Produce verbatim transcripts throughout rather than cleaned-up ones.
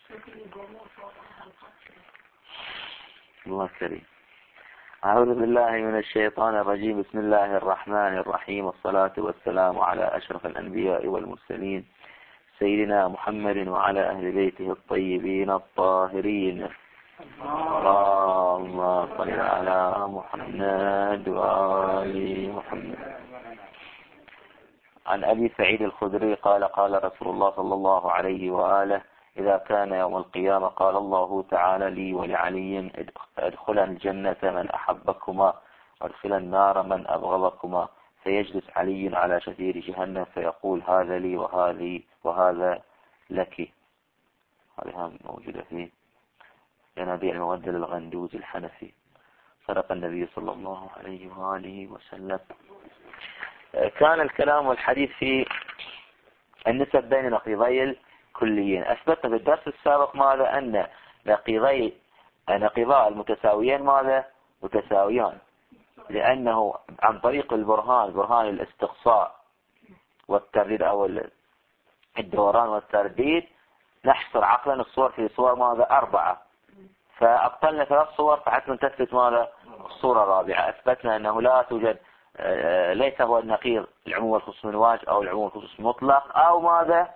الله كريم. أعوذ بالله من الشيطان الرجيم. بسم الله الرحمن الرحيم، والصلاة والسلام على أشرف الأنبياء والمرسلين سيدنا محمد وعلى أهل بيته الطيبين الطاهرين. اللهم صل على محمد وآل محمد. عن أبي سعيد الخدري قال قال رسول الله صلى الله عليه وآله: إذا كان يوم القيامة قال الله تعالى لي ولعلي: ادخلا الجنة من أحبكما وادخلا النار من أبغضكما. فيجلس علي على شفير جهنم فيقول: هذا لي وهذه وهذا لك. هذه موجودة في ينابيع المودة للغندوز الحنفي. صدق النبي صلى الله عليه وآله وسلم. كان الكلام والحديث في النسب بين نقيضي الكليين. أثبتنا في الدرس السابق ماذا؟ أن نقيضي نقيضاء المتساويين ماذا؟ متساويان، لأنه عن طريق البرهان، برهان الاستقصاء والترديد أو الدوران والترديد، نحصر عقلا الصور في صور ماذا؟ أربعة. فأبطلنا ثلاث صور فحتى نثبت ماذا؟ الصورة الرابعة. أثبتنا أنه لا توجد، ليس هو النقيض العموم والخصوص من واجب أو العموم والخصوص مطلق أو ماذا؟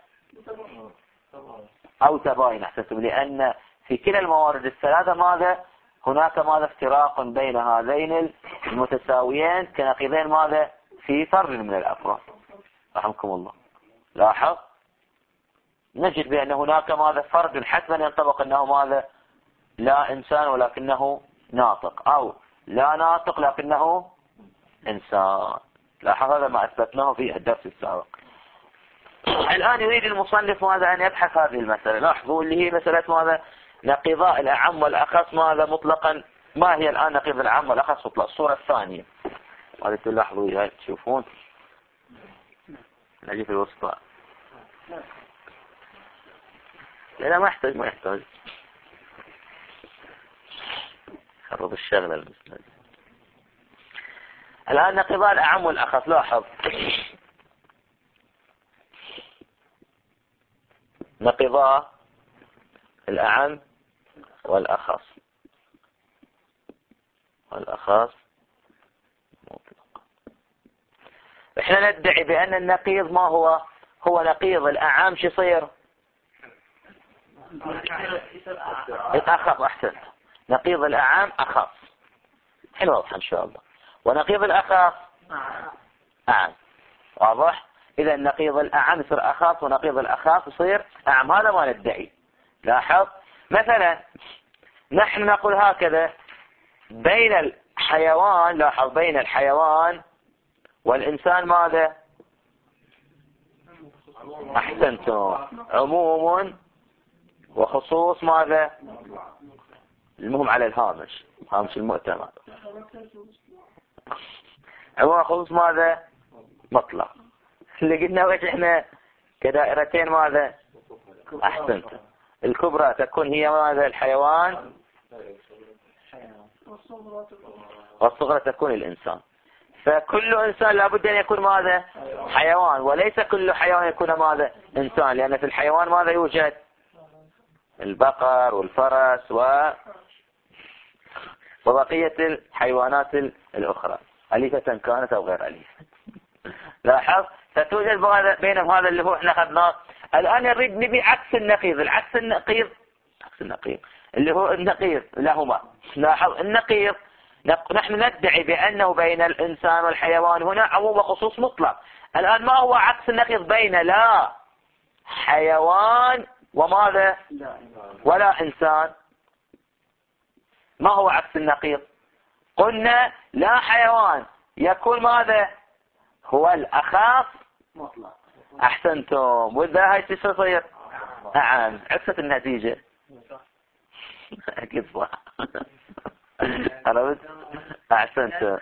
أو تباين. أحسنتم. لأن في كلا الموارد الثلاثة ماذا؟ هناك ماذا؟ افتراق بين هذين المتساويين كنقيضين ماذا؟ في فرد من الأفراد. رحمكم الله. لاحظ نجد بأن هناك ماذا؟ فرد حتما ينطبق أنه ماذا؟ لا إنسان ولكنه ناطق، أو لا ناطق لكنه إنسان. لاحظ هذا ما أثبتناه في الدرس السابق. الآن يريد المصنف ماذا؟ أن يبحث هذه المسألة. لاحظوا اللي هي مسألة ماذا؟ نقيضاء الأعم والأخص ماذا؟ مطلقا. ما هي الآن نقيض الأعم والأخص مطلق؟ الصورة الثانية هذه تلاحظوا هاي تشوفون. نجي في الوسطى. لا ما يحتاج ما يحتاج خرب الشغلة المسألة. الآن نقيضاء الأعم والأخص. لاحظ نقيضاء الأعم والأخص والأخص مطلق. احنا ندعي بأن النقيض ما هو؟ هو نقيض الأعم. شو يصير؟ أخف. أحسن. نقيض الأعم أخف. حلو واضح إن شاء الله. ونقيض الأخف أعم. واضح؟ إذا نقيض الأعم يصير أخف ونقيض الأخف يصير أعم. هذا ما ندعي. لاحظ مثلا نحن نقول هكذا بين الحيوان. لاحظ بين الحيوان والإنسان ماذا؟ أحسنتم. عموم وخصوص ماذا؟ المهم على الهامش، هامش المؤتمر. عموم وخصوص ماذا؟ مطلق. اللي قلنا وش احنا كدائرتين ماذا؟ أحسنتم. الكبرى تكون هي ماذا؟ الحيوان، والصغرى تكون الإنسان. فكل إنسان لابد أن يكون ماذا؟ حيوان. وليس كل حيوان يكون ماذا؟ إنسان. لأن في الحيوان ماذا يوجد؟ البقر والفرس و وبقية الحيوانات الأخرى، أليفة كانت أو غير أليفة. لاحظ فتوجد بينهم هذا اللي هو احنا خدناه. الآن نريد نبي عكس النقيض. العكس النقيض عكس النقيض اللي هو النقيض لهما. لاحظ النقيض نحن ندعي بأنه بين الإنسان والحيوان هنا عموم وخصوص مطلق. الآن ما هو عكس النقيض بين لا حيوان وماذا؟ ولا إنسان؟ ما هو عكس النقيض؟ قلنا لا حيوان يكون ماذا؟ هو الأخف مطلق. أحسنتم. وإذا هاي تصير نعم عكست النتيجة. أكيد صح. عرفت؟ أحسنتم.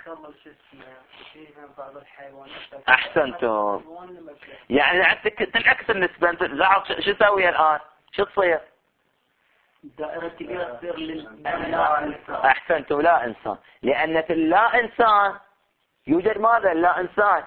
أحسنتم. يعني تنعكس النسبة. لاحظ شو تسوي الآن؟ شو تصير؟ دائرة كبيرة تصير للإنسان. أحسنتم. لا إنسان. لأن في اللا إنسان يوجد ماذا؟ لا إنسان.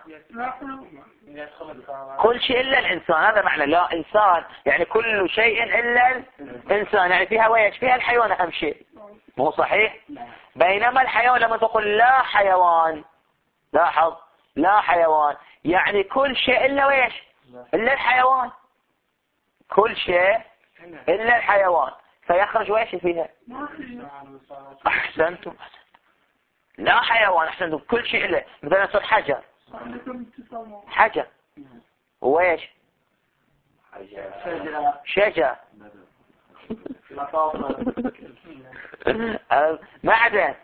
كل شيء إلا الإنسان، هذا معنى لا إنسان، يعني كل شيء إلا الإنسان، يعني فيها ويش؟ فيها الحيوان أهم شيء، مو صحيح؟ بينما الحيوان لما تقول لا حيوان، لاحظ لا حيوان يعني كل شيء إلا ويش؟ إلا الحيوان، كل شيء إلا الحيوان، فيخرج ويش فيها؟ أحسنتم، لا حيوان، أحسنتم، كل شيء إلا، مثلا صار حجر، حجر ويش؟ شجر معدن،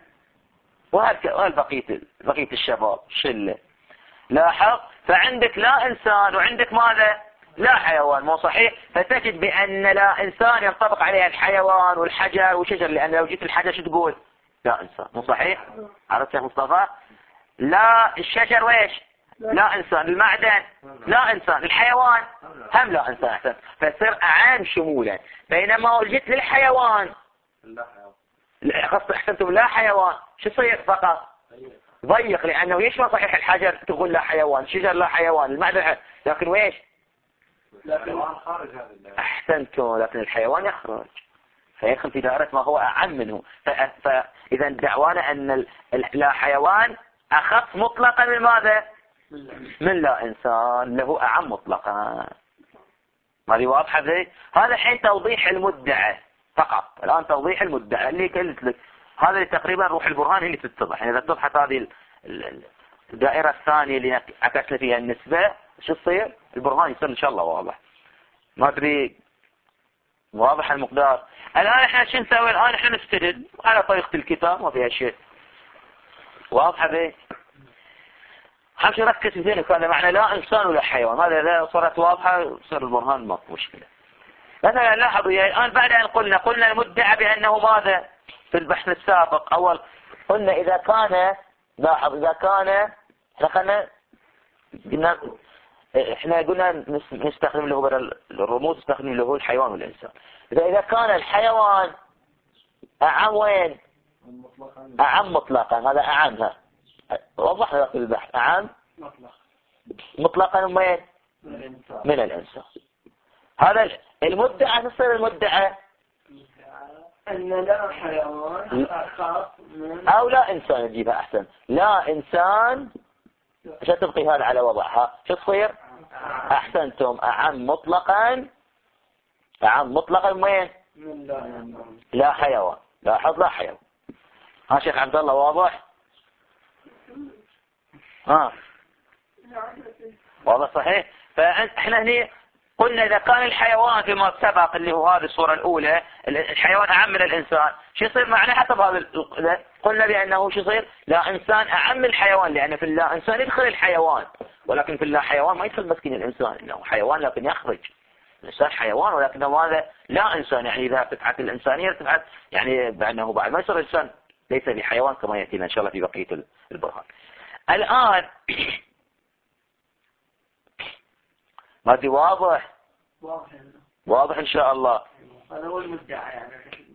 وهالبقية بقية الشباب شلة. لاحظ، فعندك لا إنسان وعندك ماذا؟ لا حيوان، مو صحيح؟ فتجد بأن لا إنسان ينطبق عليها الحيوان والحجر والشجر، لأن لو جيت الحجر شو تقول؟ لا إنسان، مو صحيح؟ عرفت يا مصطفى؟ لا الشجر ويش؟ لا إنسان، المعدن لا إنسان، الحيوان هم لا إنسان، أحسن، فتصير أعام شمولا. بينما لو جيت للحيوان خاصة أحسنتم لا حيوان، شو يصير فقط؟ ضيق، لأنه يشمل صحيح الحجر تقول لا حيوان، الشجر لا حيوان، المعدن، لكن ويش؟ لكن خارج هذا. أحسنتم، لكن الحيوان يخرج، فيدخل في دائرة ما هو أعم منه. فإذا دعوانا أن لا حيوان أخف مطلقا من ماذا؟ من لا إنسان، له أعم مطلقا. هذه واضحة ذي؟ هذا حين توضيح المدعى فقط، الآن توضيح المدعى اللي قلت لك، هذا تقريبا روح البرهان اللي تتضح. يعني إذا اتضحت هذه الدائرة الثانية اللي عكسنا فيها النسبة، شو تصير؟ البرهان يصير إن شاء الله واضح. ما أدري واضح المقدار. الآن إحنا شو نسوي؟ الآن إحنا نستدل على طريقة الكتاب، ما فيها شيء. واضحة ذي؟ همش نركز في ذلك، هذا معنى لا إنسان ولا حيوان، هذا إذا صارت واضحة صار البرهان ما في مشكلة. مثلا لاحظوا يعني الآن بعد أن قلنا قلنا المدعى بأنه ماذا؟ في البحث السابق أول قلنا إذا كان، لاحظ إذا كان إحنا قلنا قلنا إحنا قلنا نستخدم له بدل الرموز نستخدم له الحيوان والإنسان. إذا إذا كان الحيوان أعم وين؟ أعم مطلقا، هذا أعمها وضحنا في البحث، أعم مطلقا وين؟ من الإنسان. هذا المدعى تصير المدعى أن لا حيوان أخاف من أو لا إنسان، نجيبها أحسن، لا إنسان عشان تبقي هذا على وضعها، شو تصير؟ أحسنتم، أعم مطلقا، أعم مطلقا وين؟ لا حيوان، لاحظ لا حيوان. ها شيخ عبد الله واضح؟ ها واضح صحيح؟ فإحنا هني قلنا إذا كان الحيوان فيما سبق اللي هو هذه الصورة الأولى، الحيوان أعم من الإنسان، شو يصير معناه حسب هذا؟ قلنا بأنه شو يصير؟ لا إنسان أعم من الحيوان، لأن في اللا إنسان يدخل الحيوان، ولكن في اللا حيوان ما يدخل مسكين الإنسان، إنه حيوان لكن يخرج. الإنسان حيوان ولكنه هذا لا إنسان، يعني إذا ارتفعت الإنسانية ارتفعت، يعني بأنه بعد ما يصير إنسان ليس بحيوان كما يأتينا إن شاء الله في بقية البرهان. الآن ما دي واضح؟ واضح واضح إن شاء الله. هذا هو المدعى يعني.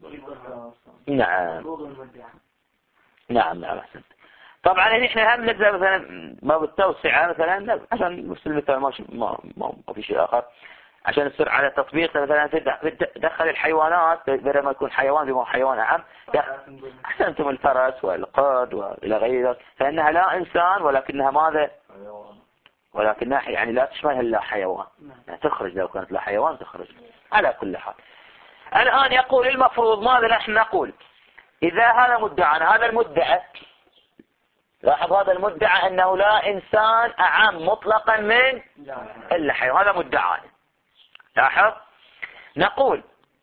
نعم نعم نعم أحسنت. طبعا احنا هم نبدأ مثلا ما بالتوسعة مثلا عشان نفس المثال ما ما ما في شيء آخر، عشان يصير على تطبيق مثلا تدخل الحيوانات بدل ما يكون حيوان بما حيوان أعم، أحسنتم، الفرس والقرد وإلى غير ذلك، فإنها لا إنسان ولكنها ماذا؟ ولكنها يعني لا تشملها إلا حيوان، يعني تخرج لو كانت لا حيوان تخرج. على كل حال الآن يقول المفروض ماذا نحن نقول؟ إذا هذا مدعى، هذا المدعى، لاحظ هذا المدعى أنه لا إنسان أعم مطلقا من إلا حيوان، هذا مدعى. لاحظ نقول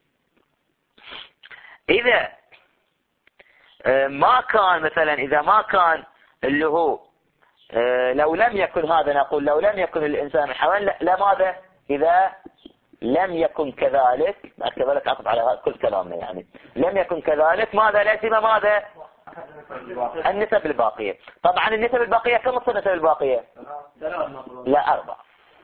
إذا ما كان مثلا، إذا ما كان اللي هو لو لم يكن هذا، نقول لو لم يكن الإنسان حيوان لماذا؟ إذا لم يكن كذلك، كذلك أقف على كل كلامنا، يعني لم يكن كذلك ماذا لازم؟ ماذا؟ النسب الباقية. طبعا النسب الباقية كم تصير النسب الباقية؟ لا أربعة.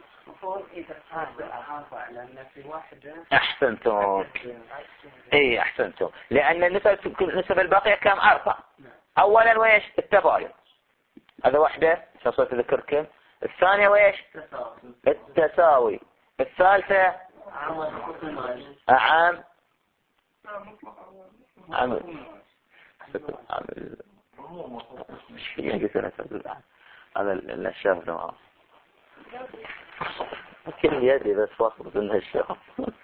أحسنتم، إيه أحسنتم، لأن النسب النسب الباقية كم؟ أربعة. أولا ويش؟ التباين، هذا واحدة شخصية ذكركم. الثانية ويش؟ التساوي. الثالثة أعم عمل عمل مش في هذا الشاف معه ممكن يدي بس وصلت انها الشاف.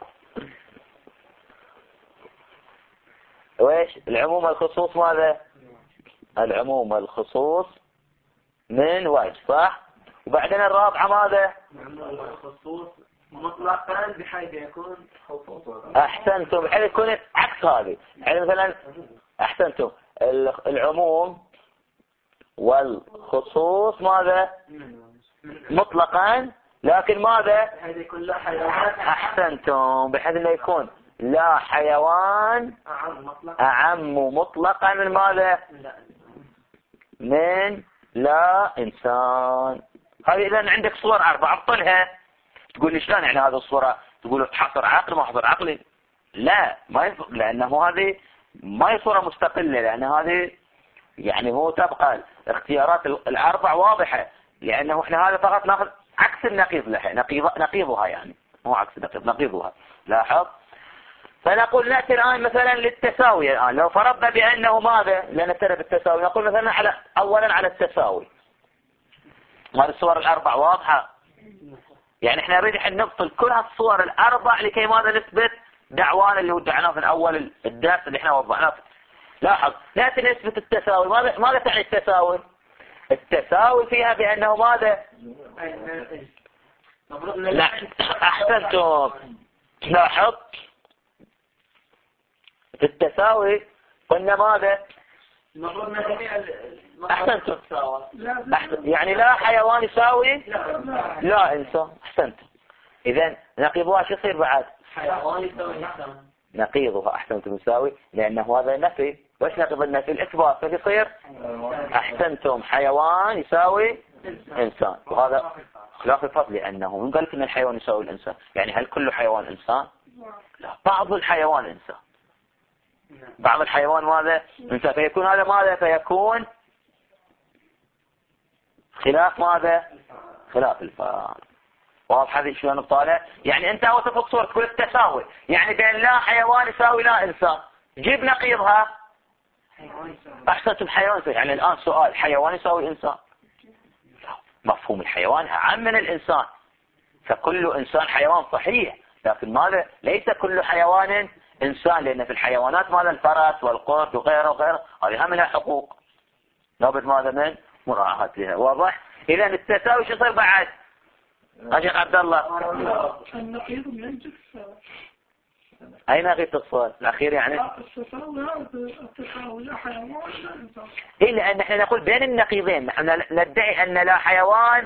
ويش العموم الخصوص ماذا؟ العموم الخصوص من وجه صح. وبعدين الرابعة ماذا؟ الخصوص مطلقا بحيث يكون احسنتم بحيث يكون عكس هذه. يعني مثلا احسنتم العموم والخصوص ماذا؟ مطلقا لكن ماذا؟ بحيث يكون لا حيوان. احسنتم بحيث انه يكون لا حيوان اعم مطلقا من ماذا؟ من لا انسان. هذه اذا عندك صور اربعة ابطلها. تقول لي شلون يعني هذه الصورة؟ تقول حصر عقل ما حصر عقلي؟ لا ما يف... لانه هذه ما هي صورة مستقلة، لان هذه يعني هو تبقى الاختيارات الاربع واضحة، لانه احنا هذا فقط ناخذ عكس النقيض لها، نقيض نقيضها يعني مو عكس النقيض نقيضها. لاحظ. فنقول نأتي الآن مثلا للتساوي. الآن لو فرضنا بأنه ماذا؟ لنعترف بالتساوي نقول مثلا على أولا على التساوي. هذه الصور الأربع واضحة. يعني احنا نريد ان نبطل كل هالصور الأربع لكي ماذا؟ نثبت دعوانا اللي ودعناه في أول الدرس اللي احنا وضعناه. لاحظ نأتي نثبت التساوي. ماذا ماذا تعني التساوي؟ التساوي فيها بأنه ماذا؟ لا أحسنتم. لاحظ التساوي قلنا ماذا؟ أحسنتم. أحسن. يعني لا حيوان يساوي لا إنسان. أحسنتم. إذن نقيضها شو يصير بعد؟ حيوان يساوي إنسان. نقيضها أحسنتم يساوي، لأنه هذا نفي. وإيش نقيض النفي؟ الإثبات. فيصير أحسنتم حيوان يساوي إنسان. وهذا خلاف الفضل، لأنه من قال لك إن الحيوان يساوي الإنسان؟ يعني هل كل حيوان إنسان؟ لا، بعض الحيوان إنسان، بعض الحيوان ماذا؟ إنسان. فيكون هذا ماذا؟ فيكون خلاف ماذا؟ خلاف الفعل. واضح هذه شلون نطالع؟ يعني أنت وصفت صورة تقول التساوي، يعني بين لا حيوان يساوي لا إنسان. جيب نقيضها. أحسنت الحيوان. يعني الآن سؤال، حيوان يساوي إنسان؟ مفهوم الحيوان أعم من الإنسان. فكل إنسان حيوان صحيح، لكن ماذا؟ ليس كل حيوان إنسان، لأن في الحيوانات ماذا؟ الفرس والقرد وغيره وغيره، هذه منها حقوق لابد ماذا؟ من مراعاة لها. واضح؟ إذا التساوي شو يصير بعد؟ أشيخ عبد الله. النقيض ينجز. أي نقيض تقصد؟ الأخير يعني؟ التساوي التساوي لا حيوان لا إنسان. إيه، لأن احنا نقول بين النقيضين، نحن ندعي أن لا حيوان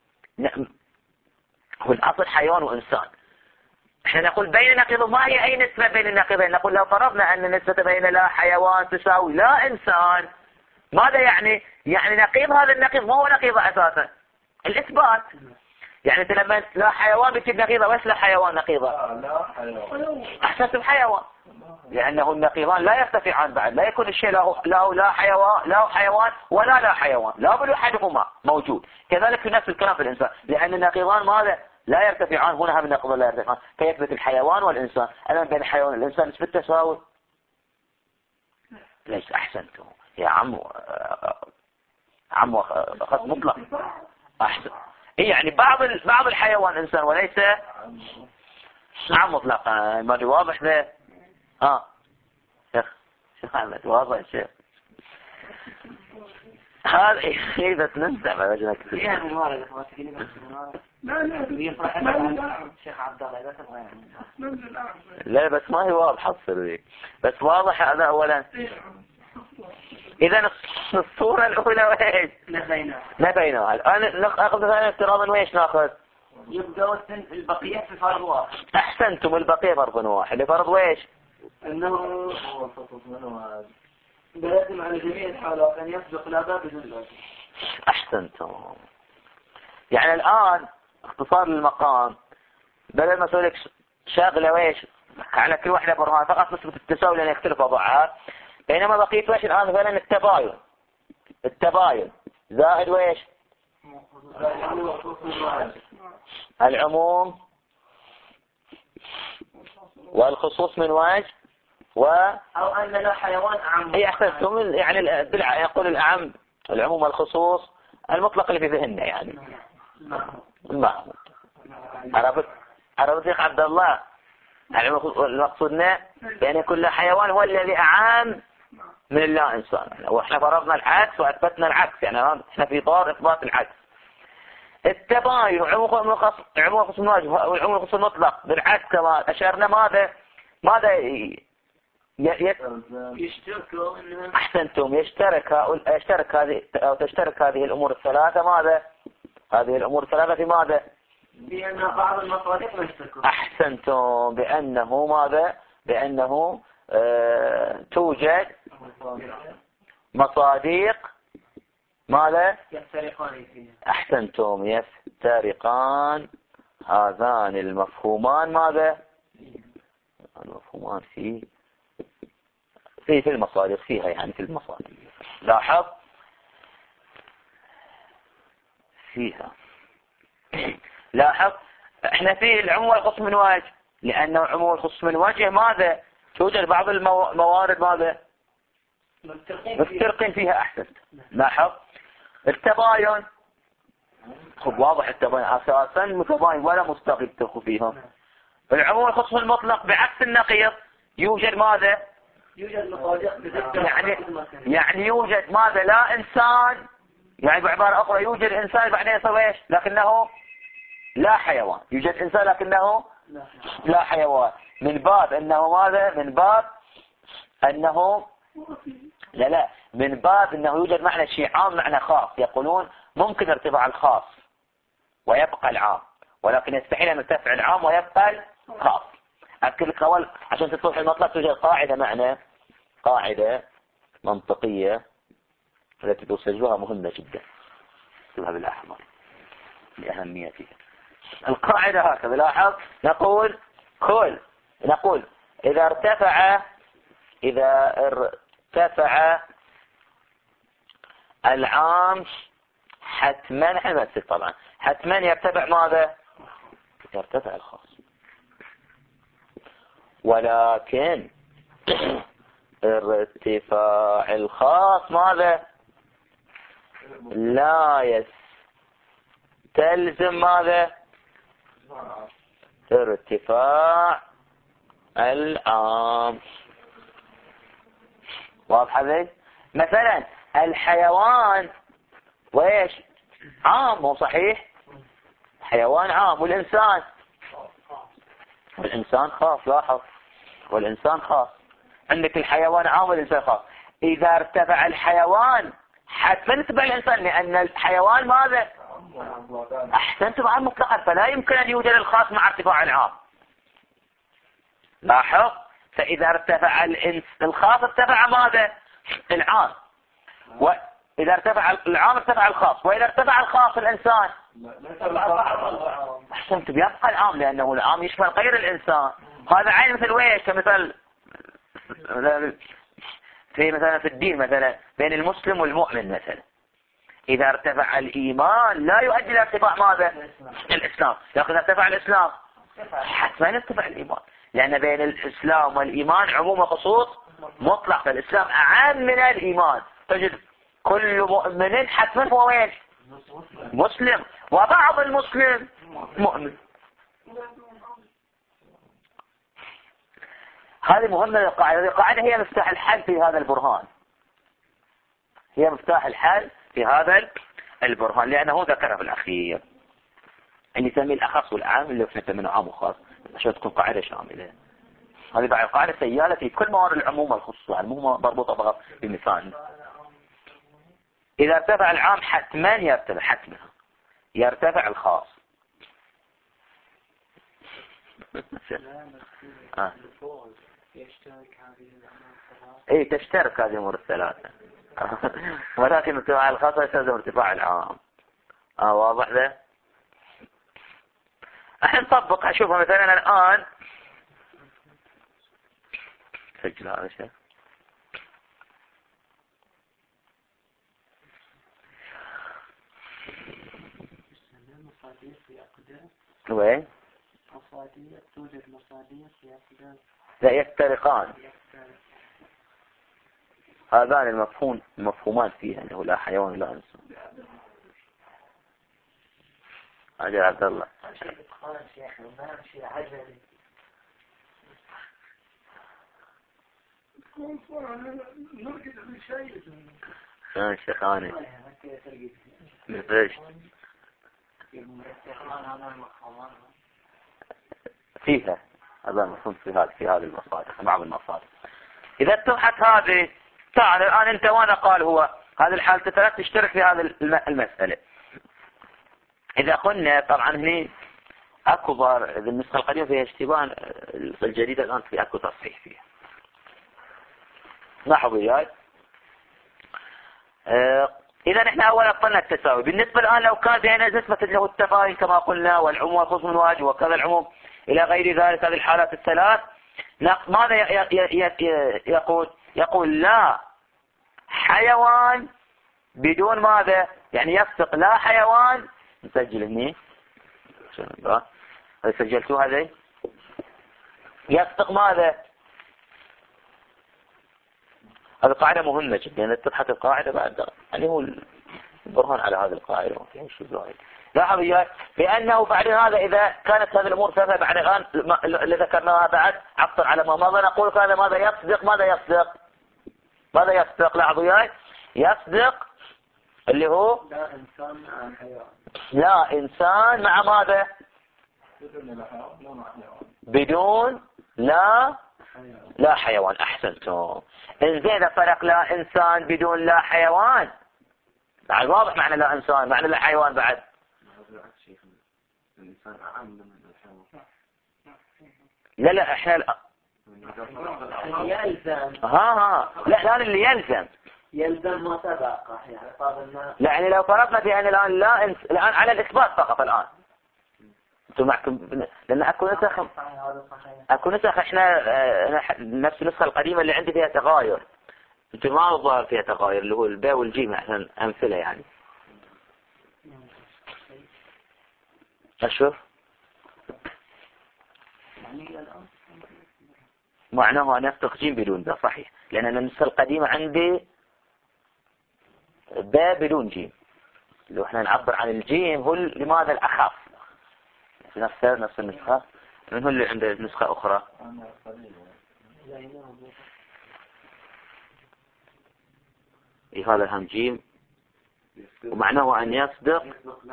هو الأصل حيوان وإنسان. احنا نقول بين نقيض. ما هي أي نسبة بين النقيضين؟ نقول لو فرضنا أن النسبة بين لا حيوان تساوي لا إنسان، ماذا يعني؟ يعني نقيض هذا النقيض ما هو نقيض أساسا، الإثبات. يعني انت لما لا حيوان بتجيب نقيضة، بس لا حيوان نقيضة. لا حيوان. أحسنت الحيوان، لأنه النقيضان لا يرتفعان بعد. لا يكون الشيء له له لا حيوان لا حيوان ولا لا حيوان، لا بد أحدهما موجود. كذلك في نفس الكلام في الإنسان، لأن النقيضان ماذا؟ لا يرتفعان. هنا هم النقيضان لا يرتفعان، فيثبت الحيوان والإنسان. الآن بين الحيوان والإنسان نسبة التساوي ليس. أحسنتم يا عم عم أخذ مطلق. أحسن. إيه يعني بعض بعض الحيوان إنسان وليس عم مطلق. ما دي واضح ذا؟ ها شيخ شيخ أحمد واضح شيخ. هذا إيه بس ننسى ما وجهك كثير. يعني الوالد ما تقولي بس لا لا يفرح لا شيخ عبد الله بس يعني لا بس ما هي واضحة تصير ذيك، بس واضح هذا أولا. إذا الصورة الأولى وإيش؟ نبيناها. نبيناها. الآن نأخذ مثلا افتراضا وإيش نأخذ؟ يبقى البقية في فرض واحد. أحسنتم البقية فرض واحد. لفرض وإيش؟ أنه بلازم على جميع الحالات أن يسبق لا باب بدون لازم. أحسنتم. يعني الآن اختصار للمقام، بدل ما أسوي لك شاغلة وإيش على كل واحدة برهان فقط نسبة التساوي لأن يختلف وضعها، بينما بقيت وإيش الآن مثلا التباين. التباين زائد وإيش العموم والخصوص من وجه و أو أن لا حيوان أعم. أي أحسنتم، يعني الدلع يقول الأعم العموم والخصوص المطلق اللي في ذهننا يعني. ما عرفت عرفت يا عبد الله؟ المقصودنا يعني كل حيوان هو الذي أعام من الله إنسان، وإحنا فرضنا العكس وأثبتنا العكس، يعني إحنا في طور إثبات العكس. التباين عموم الخصم عموم الخصم الواجب والعموم الخصم المطلق بالعكس كما أشرنا ماذا ماذا ي... ي... يشتركوا. أحسنتم، يشترك يشترك هذه أو تشترك هذه الأمور الثلاثة ماذا هذه الأمور الثلاثة في ماذا بأن بعض المصادق لا يشتركون. أحسنتم، بأنه ماذا بأنه آه... توجد مصادق ماذا يفترقان فيها. أحسنتم، يفترقان هذان المفهومان ماذا المفهومان في في في المصادق فيها يعني في المصادق. لاحظ فيها لاحظ احنا في العموم والخصم من وجه، لأنه عموم والخصم من وجه ماذا توجد بعض الموارد ماذا مفترقين فيها. أحسنت. لاحظ التباين خب واضح، التباين أساسا متباين ولا مستقيم فيهم. العموم والخصم المطلق بعكس النقيض يوجد ماذا يوجد مصادق يعني يعني يوجد ماذا لا إنسان، يعني بعبارة أخرى يوجد إنسان بعدين يصير إيش لكنه لا حيوان، يوجد إنسان لكنه لا حيوان، من باب أنه ماذا من باب أنه لا لا من باب أنه يوجد معنى شيء عام معنى خاص. يقولون ممكن ارتفاع الخاص ويبقى العام، ولكن يستحيل أن يرتفع العام ويبقى الخاص. أكل القول عشان تطلع المطلق توجد قاعدة معنى قاعدة منطقية التي توسجلها مهمة جدا، اكتبها بالأحمر لأهميتها. القاعدة هكذا، لاحظ نقول كل نقول إذا ارتفع إذا ارتفع العام حتما حمد طبعا حتما يرتفع ماذا يرتفع الخاص، ولكن ارتفاع الخاص ماذا لا يستلزم ماذا ارتفاع العام. واضح هذا؟ مثلا الحيوان وإيش عام، مو صحيح؟ حيوان عام والإنسان والإنسان خاص. لاحظ والإنسان خاص، عندك الحيوان عام والإنسان خاص. إذا ارتفع الحيوان حتما يتبع الإنسان، لأن الحيوان ماذا أحسنتم عام مطلقا، فلا يمكن أن يوجد الخاص مع ارتفاع العام. لاحظ فإذا ارتفع الإنس الخاص ارتفع ماذا العام، وإذا ارتفع العام ارتفع الخاص، وإذا ارتفع الخاص الإنسان أحسنتم يبقى العام، لأنه العام يشمل غير الإنسان. هذا عين مثل ويش كمثال في مثلا في الدين مثلا بين المسلم والمؤمن مثلا، إذا ارتفع الإيمان لا يؤدي إلى ارتفاع ماذا الإسلام، لكن ارتفع الإسلام حتما يرتفع الإيمان، لأن بين الإسلام والإيمان عموم وخصوص مطلق، فالإسلام أعم من الإيمان. تجد كل مؤمن حتما هو وين مسلم، وبعض المسلم مؤمن. هذه مهمة القاعدة. القاعدة هي مفتاح الحل في هذا البرهان، هي مفتاح الحل في هذا البرهان، لأنه ذكره في الأخير اللي يسميه الأخص والأعم، اللي احنا منه عام وخاص عشان تكون قاعدة شاملة. هذه بعد قاعدة سيالة في كل موارد العموم والخصوص، يعني مو مربوطة فقط بمثال. إذا ارتفع العام حتما يرتفع حتما يرتفع الخاص. آه. ايه تشترك هذه الامور الثلاثة ولكن ارتفاع الخاص يستلزم ارتفاع العام. اه واضح ذا؟ احنا نطبق اشوفها مثلا الان سجل هذا الشيء. وين؟ مصادية توجد مصادية يفترقان. لا يفترقان. هذان المفهوم المفهومان فيها أنه لا حيوان ولا إنسان. أجل عبد الله. شلون شيخاني؟ نفشت. فيها هذا المفهوم في هذه في هذه المصادر بعض المصادر. إذا اتضحت هذه تعال الآن أنت وانا قال هو هذه الحالة ثلاث تشترك في هذه المسألة. إذا قلنا طبعا هنا أكو ضار النسخة القديمة فيها اشتباه، الجديدة الآن في أكو تصحيح فيها. لاحظوا وياي. اه إذا نحن أولا قلنا التساوي. بالنسبة الآن لو كان بين نسبة له التفاهم كما قلنا والعموم والخصم الواجب وكذا العموم إلى غير ذلك هذه الحالات الثلاث، ماذا يقول؟ يقول لا حيوان بدون ماذا؟ يعني يصدق لا حيوان. نسجل هني هذا سجلتوه هذا يصدق ماذا؟ هذه قاعدة مهمة جدا لأن تبحث القاعدة بعد يعني هو البرهان على هذه القاعدة ما فيها شيء زايد. لاحظ وياي بأنه بعد هذا إذا كانت هذه الأمور ثلاثة بعد الآن اللي ذكرناها بعد عطر على ما مضى نقول هذا ماذا يصدق؟ ماذا يصدق؟ ماذا يصدق؟ لاحظ وياي. يصدق اللي هو لا إنسان مع حيوان. لا إنسان مع ماذا؟ بدون لا لا حيوان. أحسنتم. إنزين إذا فرق لا إنسان بدون لا حيوان بعد واضح معنى لا إنسان معنى لا حيوان بعد. لا لا إحنا لا. يلزم. ها ها لا الآن اللي يلزم يلزم ما سبق يعني طابنا. لا يعني لو فرضنا في أن الآن لا إنس... الآن على الإثبات فقط الآن. أنتم معكم لأن أكو نسخ أكو نسخ إحنا نفس النسخة القديمة اللي عندي فيها تغاير. أنتم ما الظاهر فيها تغاير اللي هو الباء والجيم عشان أمثلة يعني. أشوف معناه أن يصدق جيم بدون باء صحيح لأن النسخة القديمة عندي باء بدون جيم. لو احنا نعبر عن الجيم هو لماذا الأخف في نفس نفس النسخة من هو اللي عنده نسخة أخرى. إيه هذا هم جيم ومعناه أن يصدق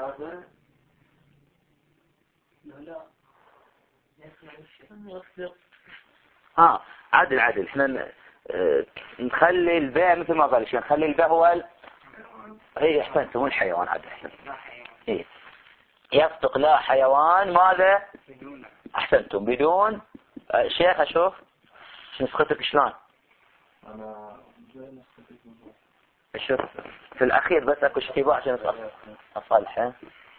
ها عدل عدل احنا نخلي الباء مثل ما قال الشيخ نخلي الباء هو ال... هي احسنتم الحيوان عدل ايه يصدق لا حيوان ماذا؟ احسنتم بدون شيخ اشوف نسختك شلون؟ انا شوف في الاخير بس اكو اشتباه عشان اصلحه.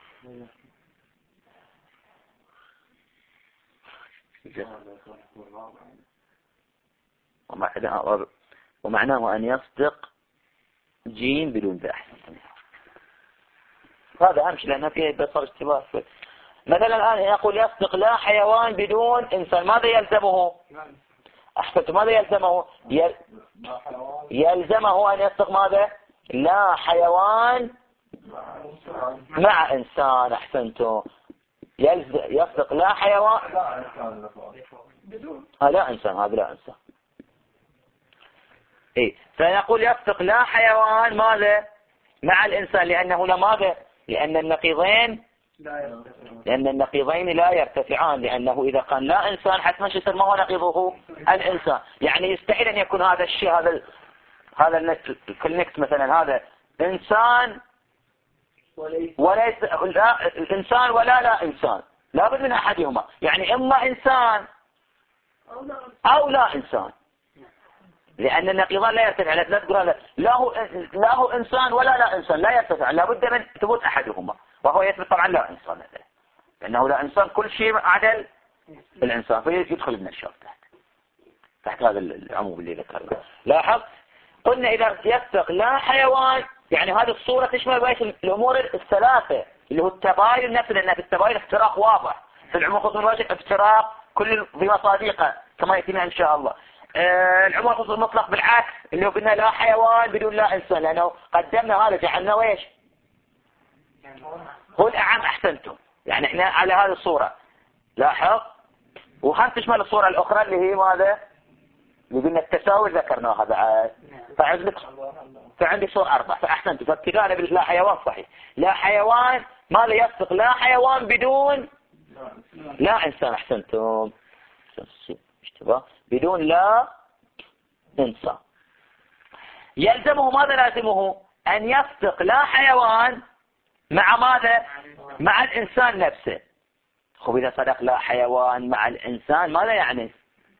ومعناه أن يصدق جيم بدون باء. هذا أمشي لأنه فيه بصر اشتباه. مثلا الآن يقول يصدق لا حيوان بدون إنسان ماذا يلزمه؟ أحسنت ماذا يلزمه؟ يل... يلزمه أن يصدق ماذا؟ لا حيوان مع إنسان. أحسنتم يلز... يصدق لا حيوان ها لا إنسان هذا لا إنسان. إيه فنقول يصدق لا حيوان ماذا مع الإنسان لأنه لا ماذا لأن النقيضين لأن النقيضين لا يرتفعان لأنه إذا كان لا إنسان حتما يصير ما هو نقيضه الإنسان. يعني يستحيل أن يكون هذا الشيء هذا ال... هذا الكونكت مثلا هذا إنسان وليس لا الإنسان ولا لا إنسان لابد من أحدهما يعني إما إنسان أو لا إنسان لأن النقيضان لا يرتفع. لا تقول لا هو لا هو إنسان ولا لا إنسان لا يرتفع لابد من ثبوت أحدهما وهو يثبت طبعا لا إنسان مثلا لأنه لا إنسان كل شيء عدل الإنسان فيدخل من الشرط تحت تحت هذا العموم اللي ذكرنا. لاحظ قلنا إذا يصدق لا حيوان يعني هذه الصورة تشمل بقية الأمور الثلاثة اللي هو التباين نفسه، لأن في التباين افتراق واضح، في العموم خصوص الواجب افتراق كل في مصادقه كما يأتينا إن شاء الله. آه العموم خصوص المطلق بالعكس، اللي هو قلنا لا حيوان بدون لا إنسان، لأنه قدمنا هذا جعلنا ايش؟ هو الأعم. أحسنتم. يعني احنا على هذه الصورة لاحظ، وهم تشمل الصورة الأخرى اللي هي ماذا؟ اللي قلنا التساوي ذكرناها بعد. فعندك فعندي صورة أربعة. فأحسنتم. فابتداء باللا حيوان صحيح. لا حيوان ماذا يصدق؟ لا حيوان بدون لا إنسان. أحسنتم. اشتباه بدون لا إنسان. يلزمه ماذا؟ لازمه أن يصدق لا حيوان مع ماذا؟ مع الإنسان نفسه. خب إذا صدق لا حيوان مع الإنسان ماذا يعني؟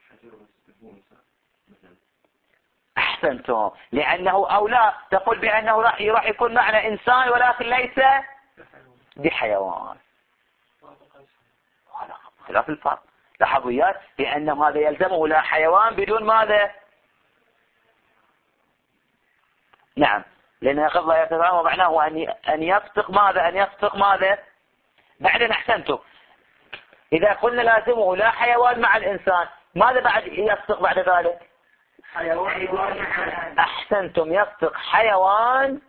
أحسنتم. لأنه أو لا تقول بأنه راح راح يكون معنى إنسان ولكن ليس بحيوان. خلاف الفرق. لحظيات لأن هذا يلزمه لا حيوان بدون ماذا؟ نعم، لأن يقض لا يتفاهم ومعناه أن أن يصدق ماذا؟ أن يصدق ماذا؟ بعدين أحسنتم. إذا قلنا لازمه لا حيوان مع الإنسان، ماذا بعد يصدق بعد ذلك؟ حيوان. أحسنتم. يصدق حيوان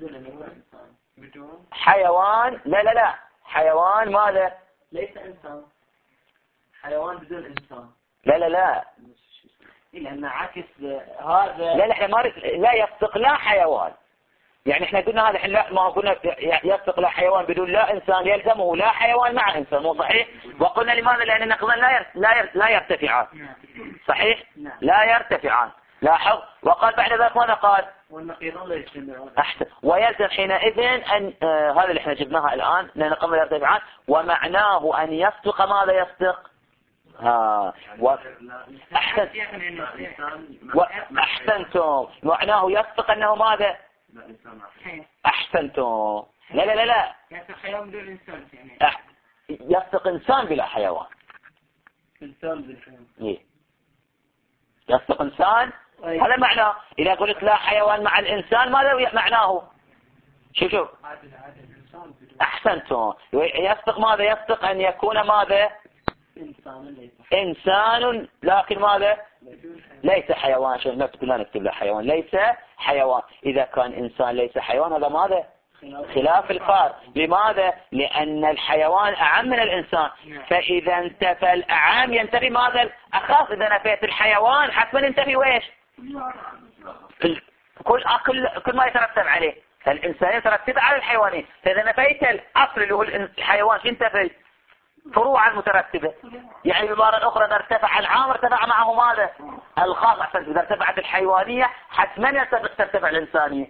بدون حيوان لا لا لا حيوان ماذا؟ ليس إنسان. حيوان بدون إنسان. لا لا لا لأن عكس هذا. لا لا احنا ما لا يصدق لا حيوان. يعني احنا قلنا هذا، احنا لا ما قلنا يصدق لا حيوان بدون لا إنسان، يلزمه لا حيوان مع إنسان. مو صحيح؟ وقلنا لماذا؟ لأن النقضان لا ير... لا ير... لا يرتفعان. صحيح؟ لا يرتفعان. لاحظ. وقال بعد ذلك ماذا قال؟ والنقيضان لا يجتمعان. أحسن. ويلزم حينئذ أن آه هذا اللي احنا جبناها الآن، لأن النقضان لا يرتفعان، ومعناه أن يصدق ماذا يصدق؟ ها و... أحسن. و... أحسنتم. معناه يصدق أنه ماذا؟ أحسنتم. لا لا لا لا يصدق حيوان بدون إنسان. يعني أح... يصدق إنسان بلا حيوان. إنسان بلا حيوان. إيه؟ يصدق إنسان. أيه. هذا معناه. إذا قلت لا حيوان مع الإنسان ماذا معناه؟ شوف شوف. أحسنتم. يصدق ماذا؟ يصدق أن يكون ماذا؟ إنسان. إنسان لكن ماذا؟ ليس حيوان. شو نكتب؟ لا نكتب له حيوان. ليس حيوان. إذا كان إنسان ليس حيوان هذا ماذا؟ خلاف الفارق. لماذا؟ لأن الحيوان أعم من الإنسان. فإذا انتفى الأعام ينتفي ماذا؟ الأخص. إذا نفيت الحيوان حتما ينتفي ويش؟ كل كل كل ما يترتب عليه. فالإنسان يترتب على الحيوانين. فإذا نفيت الأصل اللي هو الحيوان ينتفي فروعا مترتبة. يعني بمرة أخرى إذا ارتفع العام ارتفع معه ماذا؟ الخاص. أحسن. إذا ارتفعت الحيوانية حتما ترتفع الإنسانية.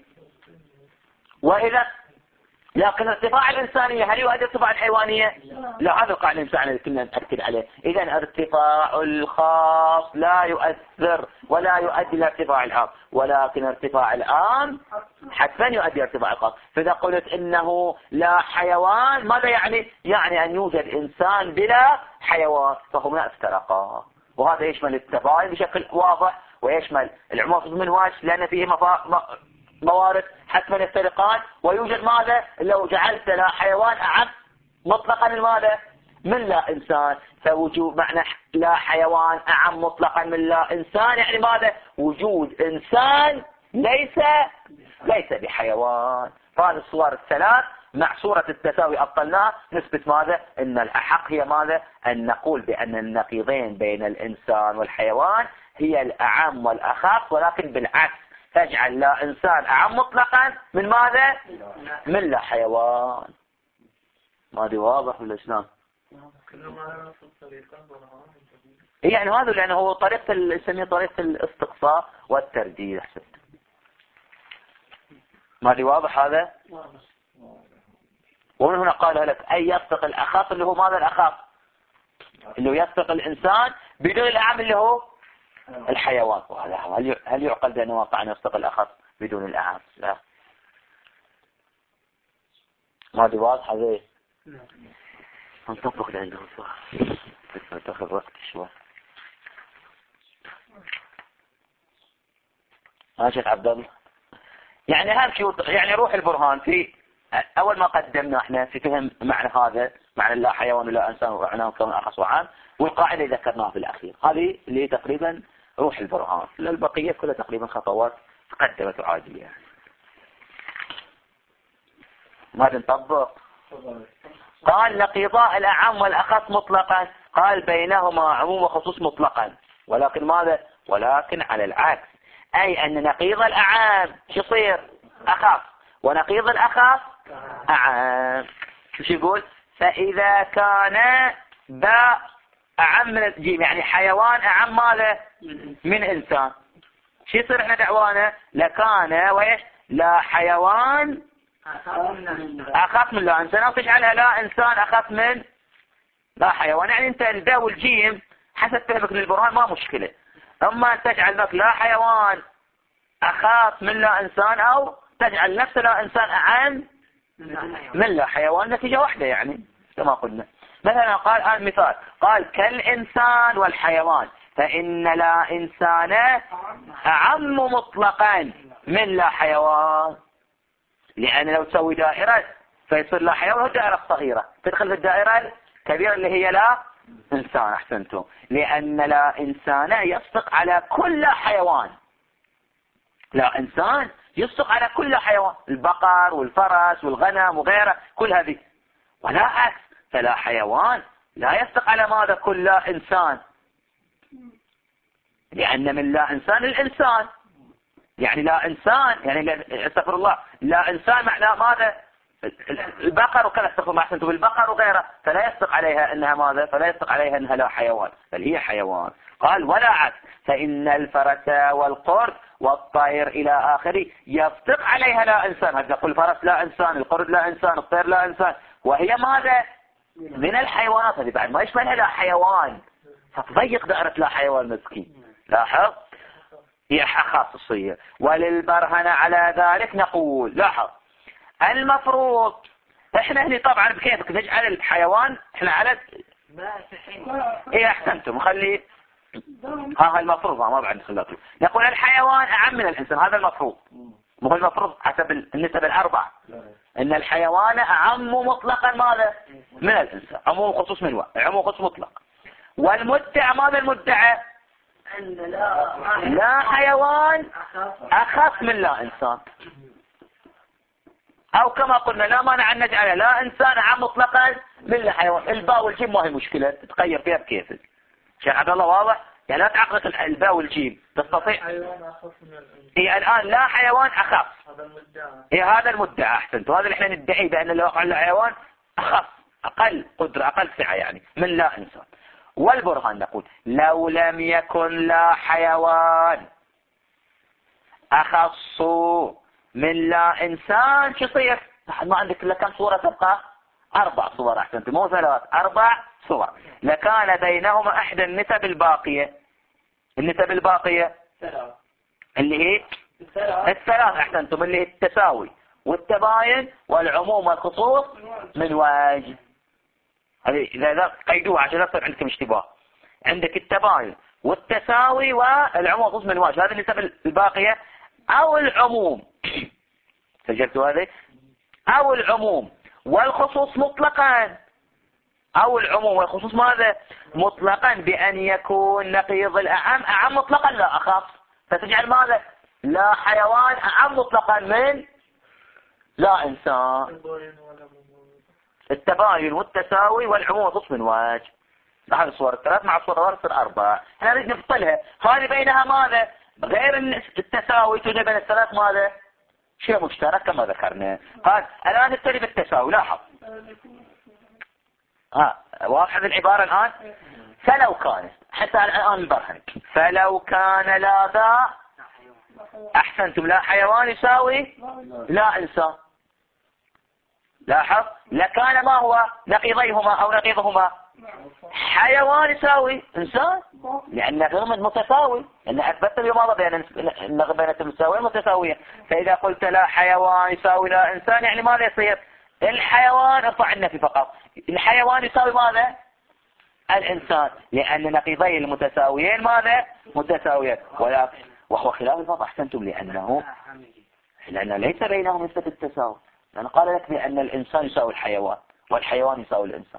وإذا لكن ارتفاع الإنسانية هل يؤدي ارتفاع الحيوانية؟ لا. هذا القاعدة الإنسان اللي كنا نأكد عليه. إذا ارتفاع الخاص لا يؤثر ولا يؤدي إلى ارتفاع العام، ولكن ارتفاع العام حتما يؤدي ارتفاع الخاص. فإذا قلت إنه لا حيوان ماذا يعني؟ يعني أن يوجد إنسان بلا حيوان، فهما افترقا. وهذا يشمل التباين بشكل واضح، ويشمل العموم من واش، لأن فيه مفا... موارد حتما يفترقان. ويوجد ماذا؟ لو جعلت لا حيوان أعم مطلقا ماذا؟ من لا إنسان. فوجود معنى لا حيوان أعم مطلقا من لا إنسان يعني ماذا؟ وجود إنسان ليس ليس بحيوان. فهذه الصور الثلاث مع صورة التساوي أبطلناها. نثبت ماذا؟ إن الأحق هي ماذا؟ أن نقول بأن النقيضين بين الإنسان والحيوان هي الأعم والأخف، ولكن بالعكس تجعل لا إنسان أعم مطلقا من ماذا؟ من لا حيوان. ما دي واضح ولا شلون؟ يعني هذا لأنه هو طريقة يسميه طريقة الاستقصاء والترديد. ما دي واضح هذا؟ ومن هنا قال لك أي يصدق الأخف اللي هو ماذا الأخف؟ اللي هو يصدق الإنسان بدون الأعم اللي هو الحيوان. هل هل يعقل بأن واقع أن يصدق الأخف بدون الأعم؟ لا. ما دي واضح هذا؟ نطبق لعندهم صح. تاخذ وقت شوي. ها شيخ عبد الله. يعني أهم شيء يعني روح البرهان في أول ما قدمنا احنا في فهم معنى هذا، معنى لا حيوان ولا إنسان ومعناه كون أخص وعام، والقاعدة اللي ذكرناها في الأخير هذه اللي تقريبا روح البرهان، البقية كلها تقريبا خطوات تقدمت وعادية يعني. ما نطبق. قال نقيضاء الأعم والأخص مطلقا، قال بينهما عموم وخصوص مطلقا، ولكن ماذا؟ ولكن على العكس، أي أن نقيض الأعام شو يصير؟ أخص، ونقيض الأخص أعام. شو يقول؟ فإذا كان ذا أعم من الجيم، يعني حيوان أعم ماذا؟ من إنسان، شو يصير احنا دعوانا؟ لكان ويش لا حيوان أخف من لا إنسان، أو تجعلها لا إنسان أخف من لا حيوان. يعني أنت الباء والجيم حسب فهمك للبرهان ما مشكلة، أما أن تجعل لك لا حيوان أخف من لا إنسان، أو تجعل نفس لا إنسان أعم من لا حيوان، نتيجة واحدة يعني كما قلنا. مثلا قال الآن مثال، قال كالإنسان والحيوان، فإن لا إنسان أعم مطلقا من لا حيوان، لأن لو تسوي دائرة فيصير لا حيوان هو الدائرة الصغيرة، تدخل في الدائرة الكبيرة اللي هي لا إنسان. أحسنتم، لأن لا إنسان يصدق على كل حيوان، لا إنسان يصدق على كل حيوان، البقر والفرس والغنم وغيره كل هذه، ولا عكس، فلا حيوان لا يصدق على ماذا؟ كل لا إنسان، لأن من لا إنسان الإنسان، يعني لا إنسان يعني استغفر الله لا إنسان معناه ماذا؟ البقر وكذا، استغفر الله أحسنتم، بالبقر وغيره، فلا يصدق عليها أنها ماذا؟ فلا يصدق عليها أنها لا حيوان، بل هي حيوان. قال ولا عكس، فإن الفرس والقرد والطير إلى آخره يصدق عليها لا إنسان. هذا يقول الفرس لا إنسان، القرد لا إنسان، الطير لا إنسان، وهي ماذا؟ من الحيوانات، هذه بعد ما يشملها لا حيوان، فتضيق دائرة لا حيوان مسكين. لاحظ هي خاصية. وللبرهنة على ذلك نقول، لاحظ المفروض احنا هنا طبعا بكيفك نجعل الحيوان احنا على ايه احسنتم خلي ها المفروض ما بعد خلاته نقول الحيوان اعم من الانسان، هذا المفروض، مو المفروض حسب النسب الاربعه ان الحيوان اعم مطلقا ماذا؟ من الانسان، عموم خصوص من واحد، عموم خصوص مطلق. والمدعى ماذا المدعى؟ لا حيوان أخف من لا إنسان، أو كما قلنا لا مانع أن نجعل لا إنسان أعم مطلقا من لا حيوان. الباء والجيم ما هي مشكلة، تتغير فيها بكيفك. شيخ عبد الله واضح؟ يعني لا تعقد الباء والجيم، تستطيع. هي الآن لا حيوان أخف، هي هذا المدعى. أحسنت، وهذا اللي احنا ندعي بأن لو قال لا حيوان أخف، أقل قدرة، أقل سعة يعني من لا إنسان. والبرهان نقول لو لم يكن لا حيوان أخص من لا إنسان شو يصير؟ ما عندك إلا كم صورة تبقى؟ أربع صور. أحسنت، مو ثلاث، أربع صور. لكان بينهما إحدى النسب الباقية. النسب الباقية اللي هي الثلاث. أحسنتم، اللي هي التساوي والتباين والعموم والخصوص من وجه. هذه إذا قيدوها عشان لا يصير عندكم اشتباه. عندك التباين والتساوي والعموم والخصوص من وجه، هذه النسب الباقية. أو العموم سجلتوا هذه، أو العموم والخصوص مطلقا، أو العموم والخصوص ماذا؟ مطلقا، بأن يكون نقيض الأعم أعم مطلقا لا أخف، فتجعل ماذا؟ لا حيوان أعم مطلقا من لا إنسان. التباين والتساوي والعموم والخصوص من وجه. هذه الصور الثلاث مع الصور الثلاث تصير أربعة. احنا نريد نفصلها، هذه بينها ماذا؟ غير التساوي توجد بين الثلاث ماذا؟ شيء مشترك كما ذكرنا. قال الآن نبتدي بالتساوي. لاحظ ها واضح العبارة الآن. فلو كان حتى الآن البرهن، فلو كان لا ذا أحسنتم لا حيوان يساوي لا إنسان. لاحظ لكان ما هو نقيضيهما أو نقيضهما؟ حيوان يساوي إنسان، لأن غير متساوي، لأن أثبتنا بماذا بين بين المتساويين متساوية. فإذا قلت لا حيوان يساوي لا إنسان يعني ماذا يصير؟ الحيوان ارفع النفي فقط، الحيوان يساوي ماذا؟ الإنسان، لأن نقيضي المتساويين ماذا؟ متساويين. ولكن وهو خلاف الفضل. أحسنتم، لأنه لأن ليس بينهم نسبة التساوي، لأن قال لك بأن الإنسان يساوي الحيوان والحيوان يساوي الإنسان.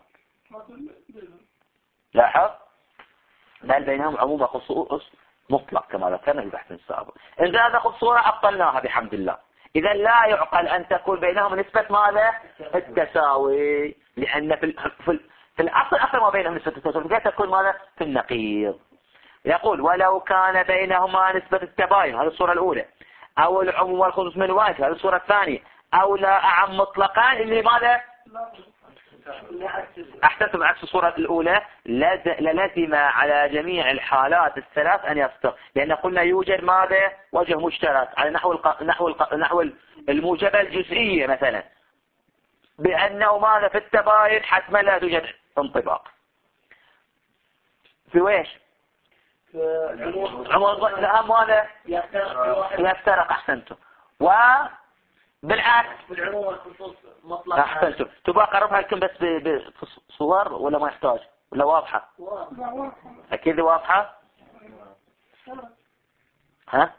لاحظ بل بينهم عموم خصوص مطلق كما ذكرنا في بحث السابق. إذا هذا صورة أبطلناها بحمد الله. إذا لا يعقل أن تكون بينهم نسبة ماذا؟ التساوي، لأن في في, في الأصل أصل ما بينهم نسبة التساوي، كيف تكون ماذا؟ في النقيض. يقول ولو كان بينهما نسبة التباين، هذه الصورة الأولى، أو العموم والخصوص من واجه، هذه الصورة الثانية، أو لا أعم مطلقا اللي ماذا؟ أحسنتم عكس الصورة الأولى، للزم على جميع الحالات الثلاث أن يصدق، لأن قلنا يوجد ماذا؟ وجه مشترك على نحو الق... نحو الق... نحو الموجبة الجزئية مثلا، بأنه ماذا في التباين حتما لا توجد انطباق. في ويش؟ عموم لا ماذا؟ يفترق. أحسنتم. و بالعكس بالعموم والخصوص مطلق. أحسنتم. تبغى أقربها لكم بس بصور ولا ما يحتاج ولا واضحة؟ أكيد واضحة. ها؟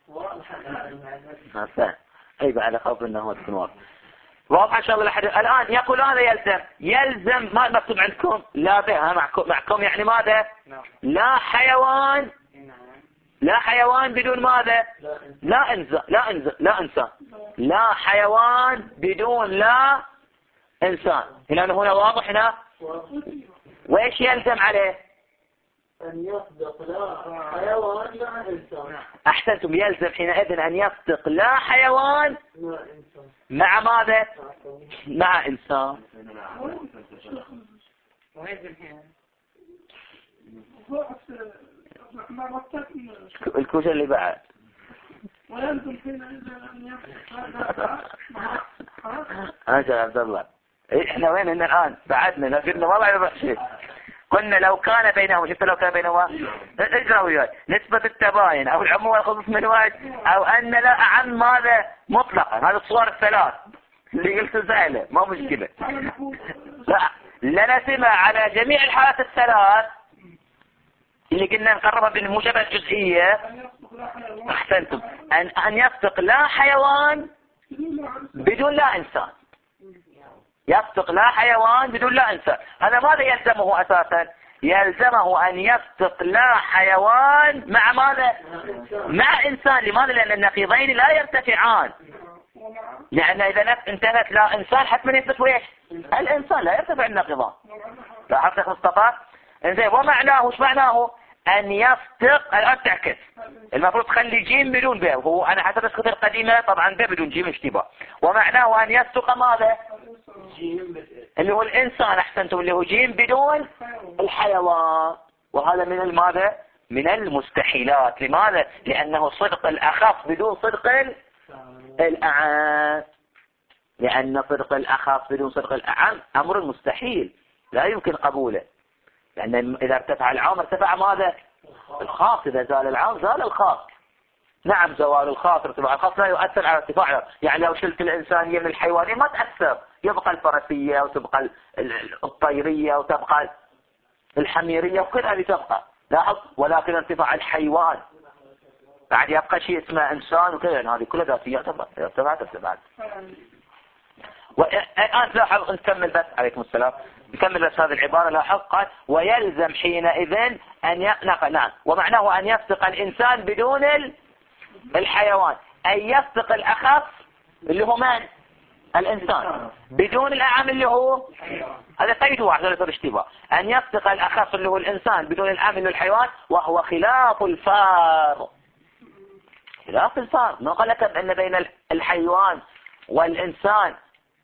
واضحة. أي بعد خوف إنه تكون واضحة. واضحة إن شاء الله لحد الآن. يقول هذا يلزم يلزم ما مكتوب عندكم لا بها معكم معكم يعني ماذا؟ لا حيوان لا حيوان بدون ماذا؟ لا إنسان لا إنسان لا إنسان لا حيوان بدون لا إنسان. هنا هنا واضح هنا. وإيش يلزم عليه؟ أن يصدق لا حيوان لا إنسان. أحسنتم. يلزم حينئذ أن يصدق لا حيوان مع ماذا؟ مع إنسان. الكوشة اللي بعد ويلزم حينئذ أن أنت يا عبد الله. إحنا وين هنا الآن؟ بعدنا نفرنا ما بعد شيء. قلنا لو كان بينهم، شفت لو كان بينهما اجرى وياي نسبة التباين أو العموم والخصوص من واجه، أو أن لا أعم ماذا مطلقا. هذه الصور الثلاث اللي قلت سهلة ما مشكلة. لا لنسمع على جميع الحالات الثلاث اللي قلنا نقربها بالموجبة الجزئية. أحسنتم. أن أن يصدق لا حيوان بدون لا إنسان. يصدق لا حيوان بدون لا إنسان. هذا ماذا يلزمه أساسا؟ يلزمه أن يصدق لا حيوان مع ماذا؟ مع إنسان. لماذا؟ لأن النقيضين لا يرتفعان. لأن إذا انتهت لا إنسان حتما يثبت ويش؟ الإنسان لا يرتفع النقيضان. لاحظت يا مصطفى؟ إنزين ومعناه وش معناه؟ أن يصدق. الآن تعكس المفروض تخلي جيم بدون ب، هو أنا حسب النسخة القديمة طبعا ب بدون جيم اشتباه. ومعناه أن يصدق ماذا؟ اللي هو الإنسان. أحسنتم. اللي هو جيم بدون الحيوان. وهذا من الماذا؟ من المستحيلات. لماذا؟ لأنه صدق الأخف بدون صدق الأعم. لأن صدق الأخف بدون صدق الأعم أمر مستحيل لا يمكن قبوله. لأن إذا ارتفع العام ارتفع ماذا؟ الخاص. إذا زال العام زال الخاص. نعم زوال الخاص ارتفاع الخاص لا يؤثر على ارتفاعه. يعني لو شلت الإنسانية من الحيوانية ما تأثر، يبقى الفرسية وتبقى الطيرية وتبقى الحميرية وكل هذه تبقى. لاحظ. ولكن ارتفاع الحيوان بعد يبقى شيء اسمه إنسان وكذا. يعني هذه كلها ذاتيات ارتفعت ارتفعت. والآن لاحظ نكمل بس. عليكم السلام. نكمل بس هذه العبارة. لاحظ قال ويلزم حينئذ أن ينقل. نعم. ومعناه أن يصدق الإنسان بدون الحيوان، أن يصدق الأخف اللي هو من؟ الإنسان بدون الأعم اللي هو هذا قيد واحد لا يصير اشتباه. أن يصدق الأخف اللي هو الإنسان بدون الأعم اللي هو الحيوان، وهو خلاف الفار. خلاف الفار. ما قال لك أن بين الحيوان والإنسان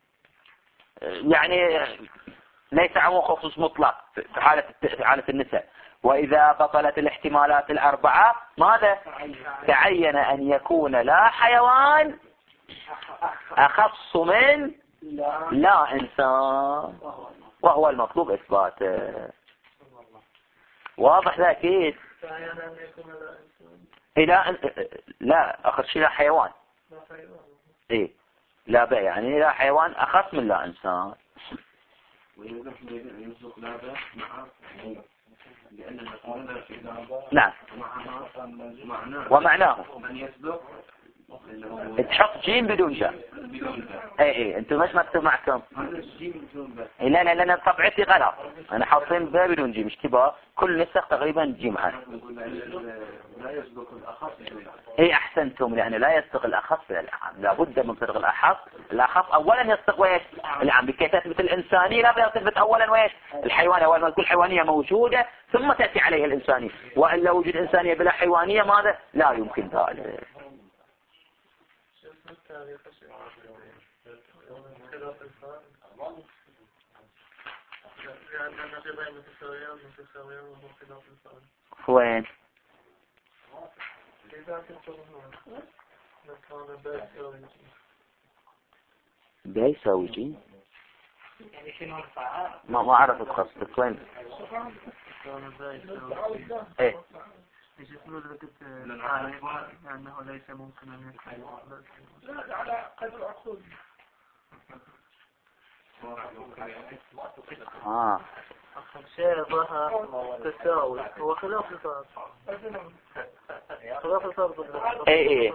يعني ليس عموم خصوص مطلق في حالة في حالة النساء. وإذا بطلت الاحتمالات الأربعة ماذا؟ تعين أن يكون لا حيوان أخص من لا إنسان، وهو المطلوب إثباته. واضح ذا أكيد؟ لا لا آخر شيء لا حيوان. إيه لا بقى يعني لا حيوان أخص من لا إنسان. نعم. ومعناه أن يسبق تحط جيم بدون جاء. اي اي انتم مش مكتوب معكم. إيه لا لا لا انا طبعتي غلط، انا حاطين باء بدون جيم، اشتباه كل نسخ تقريبا جيم عن. اي احسنتم، لان لا يصدق الاخص الى الاعم، لابد من صدق الاخص. الاخص اولا يصدق ويش الاعم، بكي تثبت الانسانيه لا تثبت اولا ويش الحيوان. اول ما تكون حيوانيه موجوده ثم تاتي عليها الانسانيه، والا وجود انسانيه بلا حيوانيه ماذا لا يمكن ذلك. وين بيساوي جي ما ما عرفت قصدك وين. ايه لأنه ليس ممكن أن يكون لا على قدر العقول. اه شابه تساوي هو خلاف الفرض. خلاف الفرض. ايه ايه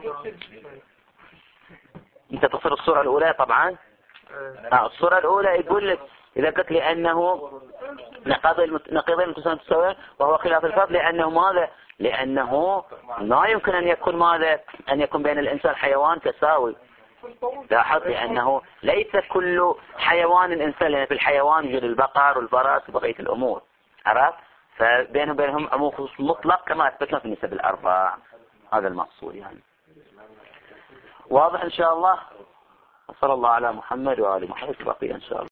انت تصل الصورة الاولى طبعا. آه الصورة الاولى يقول لك اذا قلت لي انه نقيضين متساويين وهو خلاف الفرض، لانه ماذا؟ لانه لا يمكن ان يكون ماذا؟ ان يكون بين الانسان حيوان تساوي. لاحظ لأنه ليس كل حيوان الإنسان، لأن في الحيوان يوجد البقر والفرس وبقية الأمور، عرفت؟ فبينهم بينهم عموم خصوص مطلق كما أثبتنا في النسب الأربع. هذا المقصود يعني. واضح إن شاء الله. صلى الله على محمد وآل محمد. بقي إن شاء الله.